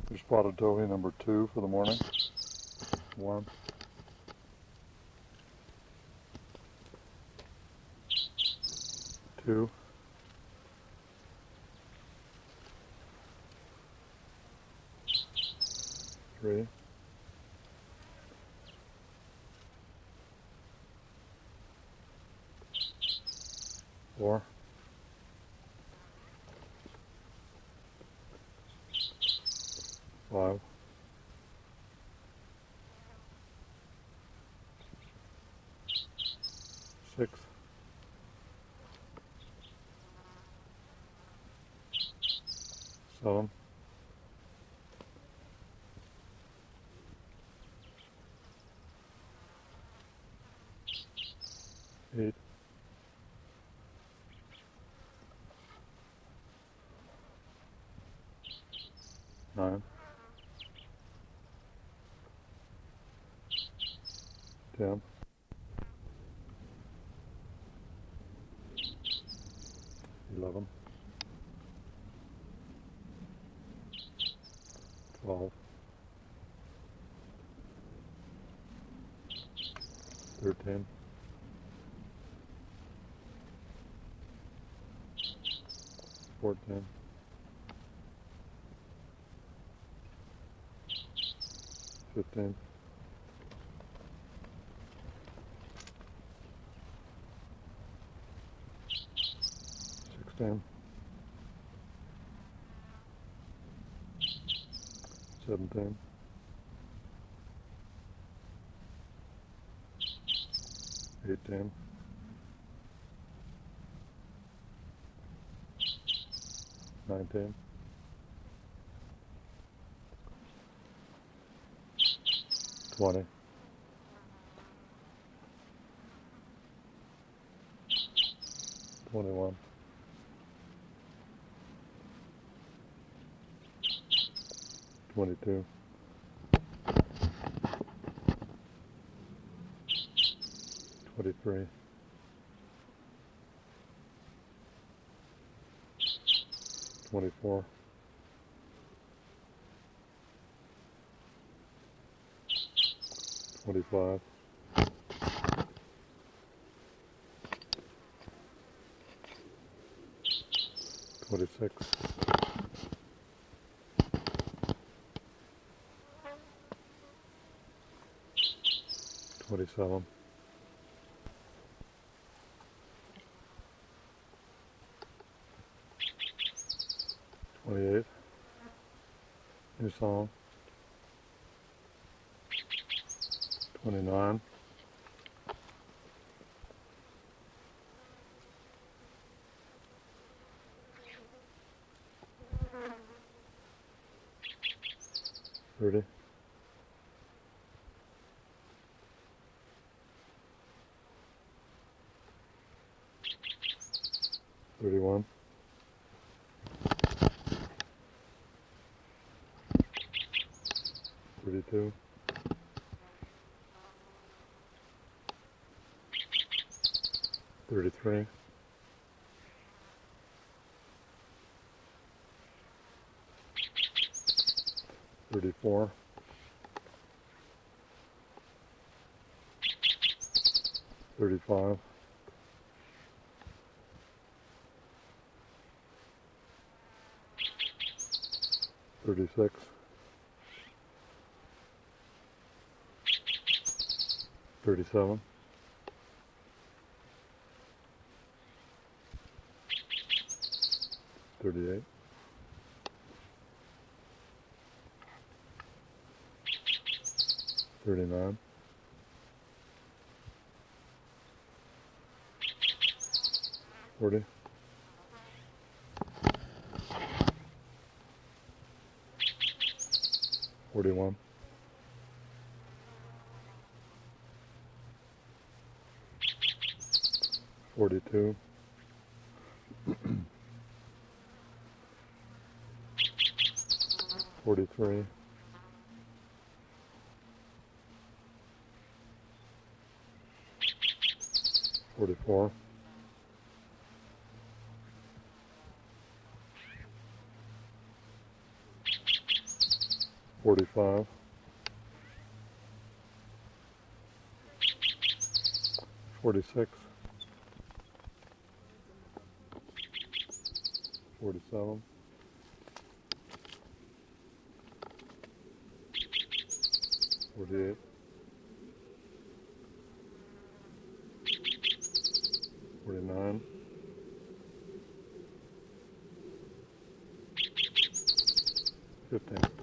Your spotted towhee number 2 for the morning. 1, 2, 3, 4, 5, 6, 7, 8, 9, 10, 11, 12, 13, 14, 15, 16, 17, 18, 19, 20, 21, 22, 23, 24, 25, 26, 27, 28, new song, 29, 30, 31, 32, 33, 34, 35, 36, 37, 38, 39, 40, 41, 42, 43, 44, 45, 45, 46, 47, 48, 49, 50.